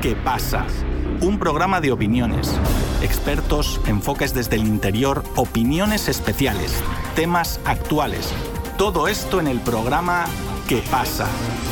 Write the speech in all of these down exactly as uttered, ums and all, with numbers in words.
¿Qué pasa? Un programa de opiniones, expertos, enfoques desde el interior, opiniones especiales, temas actuales. Todo esto en el programa ¿Qué pasa?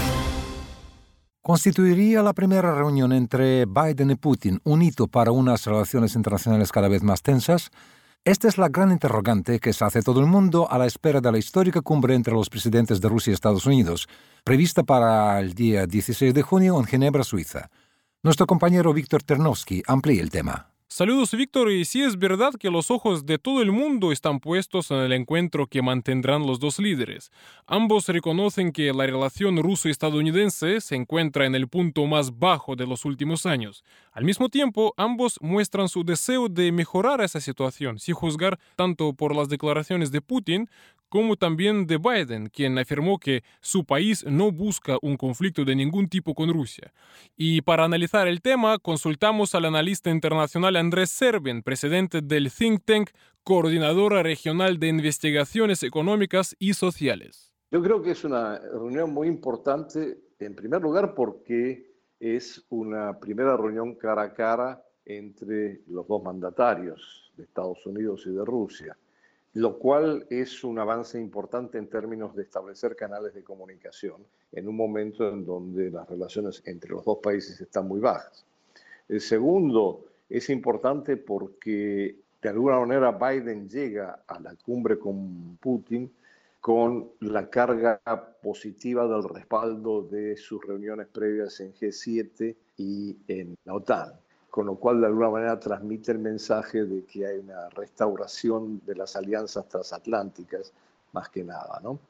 ¿Constituiría la primera reunión entre Biden y Putin un hito para unas relaciones internacionales cada vez más tensas? Esta es la gran interrogante que se hace todo el mundo a la espera de la histórica cumbre entre los presidentes de Rusia y Estados Unidos, prevista para el día dieciséis de junio en Ginebra, Suiza. Nuestro compañero Víctor Ternovsky amplía el tema. Saludos, Víctor, y sí es verdad que los ojos de todo el mundo están puestos en el encuentro que mantendrán los dos líderes. Ambos reconocen que la relación ruso-estadounidense se encuentra en el punto más bajo de los últimos años. Al mismo tiempo, ambos muestran su deseo de mejorar esa situación, sin juzgar tanto por las declaraciones de Putin como también de Biden, quien afirmó que su país no busca un conflicto de ningún tipo con Rusia. Y para analizar el tema, consultamos al analista internacional Andrés Servin, presidente del think tank Coordinadora Regional de Investigaciones Económicas y Sociales. Yo creo que es una reunión muy importante, en primer lugar, porque es una primera reunión cara a cara entre los dos mandatarios de Estados Unidos y de Rusia, lo cual es un avance importante en términos de establecer canales de comunicación en un momento en donde las relaciones entre los dos países están muy bajas. El segundo es importante porque de alguna manera Biden llega a la cumbre con Putin con la carga positiva del respaldo de sus reuniones previas en G siete y en la OTAN, con lo cual de alguna manera transmite el mensaje de que hay una restauración de las alianzas transatlánticas, más que nada, ¿no?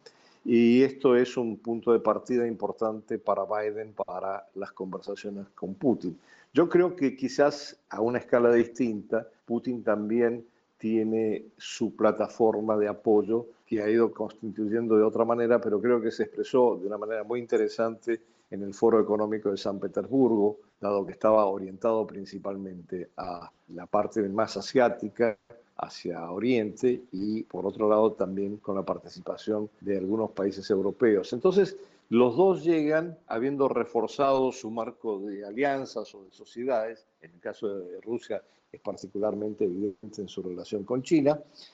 Y esto es un punto de partida importante para Biden para las conversaciones con Putin. Yo creo que quizás a una escala distinta, Putin también tiene su plataforma de apoyo que ha ido constituyendo de otra manera, pero creo que se expresó de una manera muy interesante en el Foro Económico de San Petersburgo, dado que estaba orientado principalmente a la parte más asiática, hacia Oriente, y por otro lado también con la participación de algunos países europeos. Entonces, los dos llegan habiendo reforzado su marco de alianzas o de sociedades. En el caso de Rusia es particularmente evidente en su relación con China.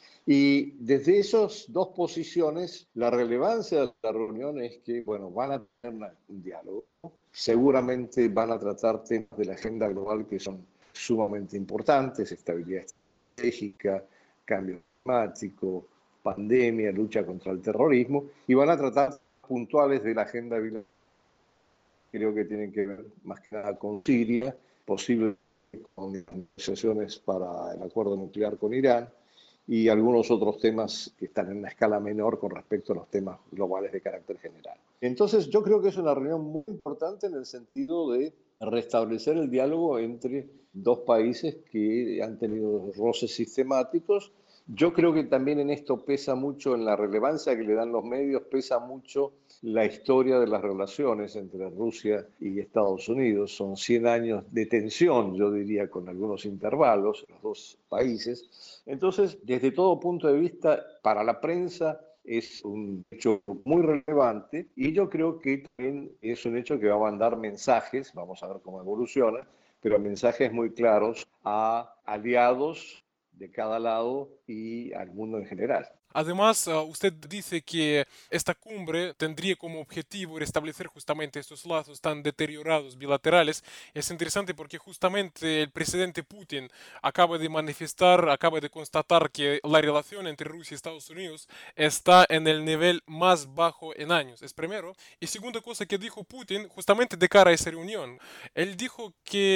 Y desde esas dos posiciones, la relevancia de la reunión es que, bueno, van a tener una, un diálogo. Seguramente van a tratar temas de la agenda global que son sumamente importantes: estabilidad estratégica, cambio climático, pandemia, lucha contra el terrorismo, y van a tratar puntuales de la agenda bilateral. Creo que tienen que ver más que nada con Siria, posible con negociaciones para el acuerdo nuclear con Irán, y algunos otros temas que están en una escala menor con respecto a los temas globales de carácter general. Entonces, yo creo que es una reunión muy importante en el sentido de restablecer el diálogo entre dos países que han tenido roces sistemáticos. Yo creo que también en esto pesa mucho, en la relevancia que le dan los medios, pesa mucho la historia de las relaciones entre Rusia y Estados Unidos. Son cien años de tensión, yo diría, con algunos intervalos, los dos países. Entonces, desde todo punto de vista, para la prensa es un hecho muy relevante, y yo creo que también es un hecho que va a mandar mensajes, vamos a ver cómo evoluciona, pero mensajes muy claros a aliados de cada lado y al mundo en general. Además, uh, usted dice que esta cumbre tendría como objetivo restablecer justamente estos lazos tan deteriorados bilaterales. Es interesante porque justamente el presidente Putin acaba de manifestar, acaba de constatar que la relación entre Rusia y Estados Unidos está en el nivel más bajo en años. Es primero. Y segunda cosa que dijo Putin justamente de cara a esa reunión. Él dijo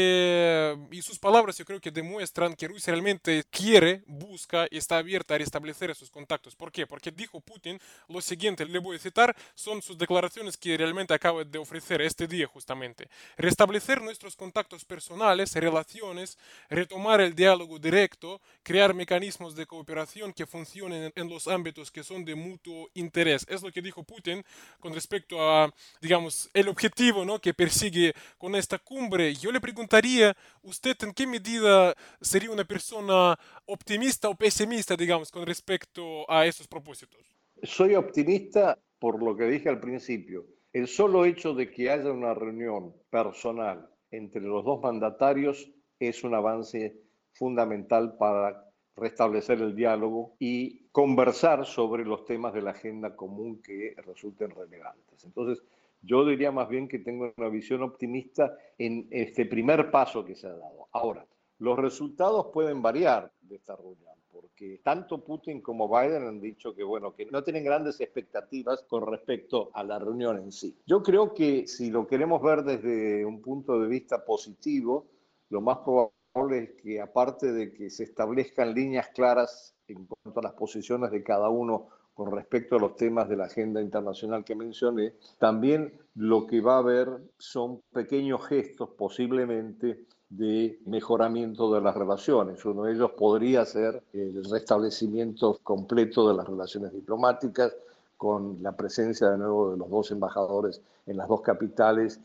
que, y sus palabras yo creo que demuestran que Rusia realmente quiere, busca y está abierta a restablecer esos contactos. ¿Por qué? Porque dijo Putin lo siguiente, le voy a citar, son sus declaraciones que realmente acaba de ofrecer este día justamente. Restablecer nuestros contactos personales, relaciones, retomar el diálogo directo, crear mecanismos de cooperación que funcionen en los ámbitos que son de mutuo interés. Es lo que dijo Putin con respecto a, digamos, el objetivo, ¿no?, que persigue con esta cumbre. Yo le preguntaría, ¿usted en qué medida sería una persona optimista o pesimista, digamos, con respecto a esos propósitos? Soy optimista por lo que dije al principio. El solo hecho de que haya una reunión personal entre los dos mandatarios es un avance fundamental para restablecer el diálogo y conversar sobre los temas de la agenda común que resulten relevantes. Entonces, yo diría más bien que tengo una visión optimista en este primer paso que se ha dado. Ahora, los resultados pueden variar de esta reunión, porque tanto Putin como Biden han dicho que, bueno, que no tienen grandes expectativas con respecto a la reunión en sí. Yo creo que si lo queremos ver desde un punto de vista positivo, lo más probable es que, aparte de que se establezcan líneas claras en cuanto a las posiciones de cada uno con respecto a los temas de la agenda internacional que mencioné, también lo que va a haber son pequeños gestos posiblemente de mejoramiento de las relaciones. Uno de ellos podría ser el restablecimiento completo de las relaciones diplomáticas, con la presencia de nuevo de los dos embajadores en las dos capitales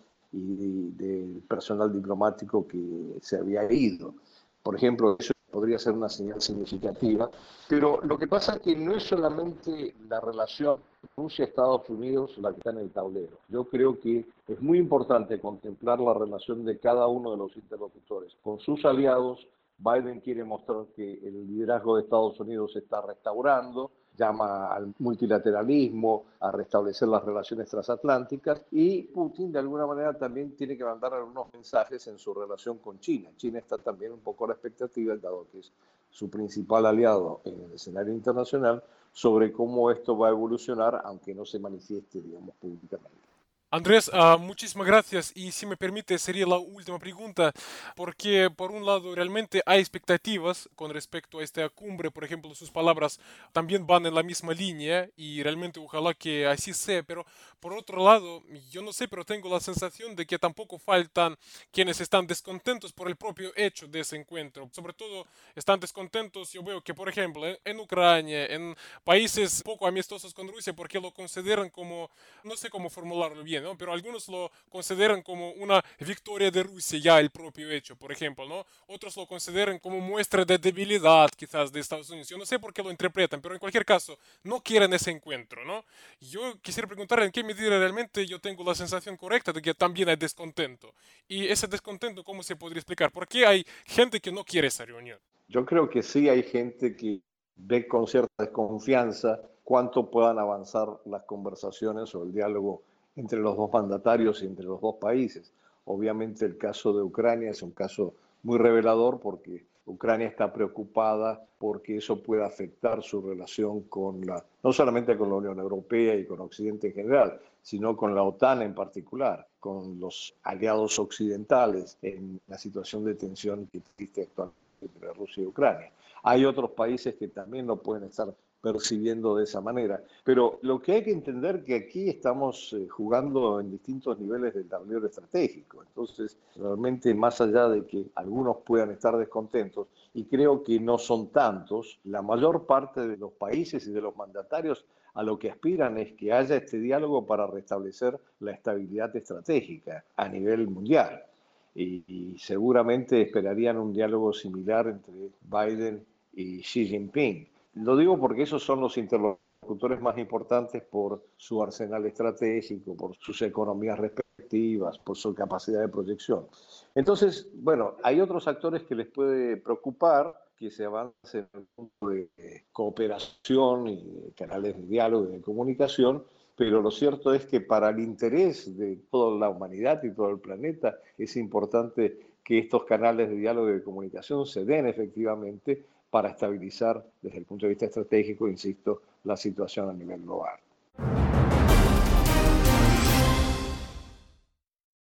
y del personal diplomático que se había ido. Por ejemplo, eso podría ser una señal significativa, pero lo que pasa es que no es solamente la relación Rusia-Estados Unidos la que está en el tablero. Yo creo que es muy importante contemplar la relación de cada uno de los interlocutores con sus aliados. Biden quiere mostrar que el liderazgo de Estados Unidos se está restaurando, llama al multilateralismo, a restablecer las relaciones transatlánticas, y Putin de alguna manera también tiene que mandar algunos mensajes en su relación con China. China está también un poco a la expectativa, dado que es su principal aliado en el escenario internacional, sobre cómo esto va a evolucionar, aunque no se manifieste, digamos, públicamente. Andrés, uh, muchísimas gracias, y si me permite sería la última pregunta, porque por un lado realmente hay expectativas con respecto a esta cumbre. Por ejemplo, sus palabras también van en la misma línea y realmente ojalá que así sea, pero por otro lado, yo no sé, pero tengo la sensación de que tampoco faltan quienes están descontentos por el propio hecho de ese encuentro. Sobre todo están descontentos, yo veo que por ejemplo en Ucrania, en países poco amistosos con Rusia, porque lo consideran como, no sé cómo formularlo bien, ¿no? Pero algunos lo consideran como una victoria de Rusia ya el propio hecho, por ejemplo, ¿no? Otros lo consideran como muestra de debilidad quizás de Estados Unidos. Yo no sé por qué lo interpretan, pero en cualquier caso no quieren ese encuentro, ¿no? Yo quisiera preguntar en qué medida realmente yo tengo la sensación correcta de que también hay descontento. Y ese descontento, ¿cómo se podría explicar? ¿Por qué hay gente que no quiere esa reunión? Yo creo que sí hay gente que ve con cierta desconfianza cuánto puedan avanzar las conversaciones o el diálogo entre los dos mandatarios y entre los dos países. Obviamente el caso de Ucrania es un caso muy revelador, porque Ucrania está preocupada porque eso pueda afectar su relación con la, no solamente con la Unión Europea y con Occidente en general, sino con la OTAN en particular, con los aliados occidentales en la situación de tensión que existe actualmente entre Rusia y Ucrania. Hay otros países que también lo pueden estar percibiendo de esa manera. Pero lo que hay que entender es que aquí estamos eh, jugando en distintos niveles del tablero estratégico. Entonces, realmente, más allá de que algunos puedan estar descontentos, y creo que no son tantos, la mayor parte de los países y de los mandatarios a lo que aspiran es que haya este diálogo para restablecer la estabilidad estratégica a nivel mundial. Y, y seguramente esperarían un diálogo similar entre Biden y Xi Jinping. Lo digo porque esos son los interlocutores más importantes por su arsenal estratégico, por sus economías respectivas, por su capacidad de proyección. Entonces, bueno, hay otros actores que les puede preocupar que se avance en el punto de cooperación y canales de diálogo y de comunicación, pero lo cierto es que para el interés de toda la humanidad y todo el planeta es importante que estos canales de diálogo y de comunicación se den efectivamente para estabilizar desde el punto de vista estratégico, insisto, la situación a nivel global.